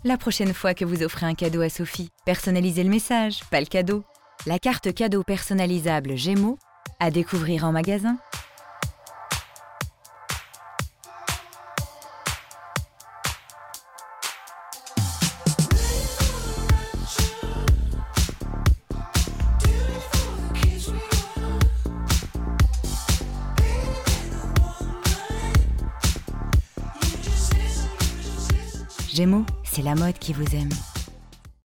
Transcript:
La prochaine fois que vous offrez un cadeau à Sophie, personnalisez le message, pas le cadeau. La carte cadeau personnalisable Gémeaux, à découvrir en magasin. Gémeaux, c'est la mode qui vous aime.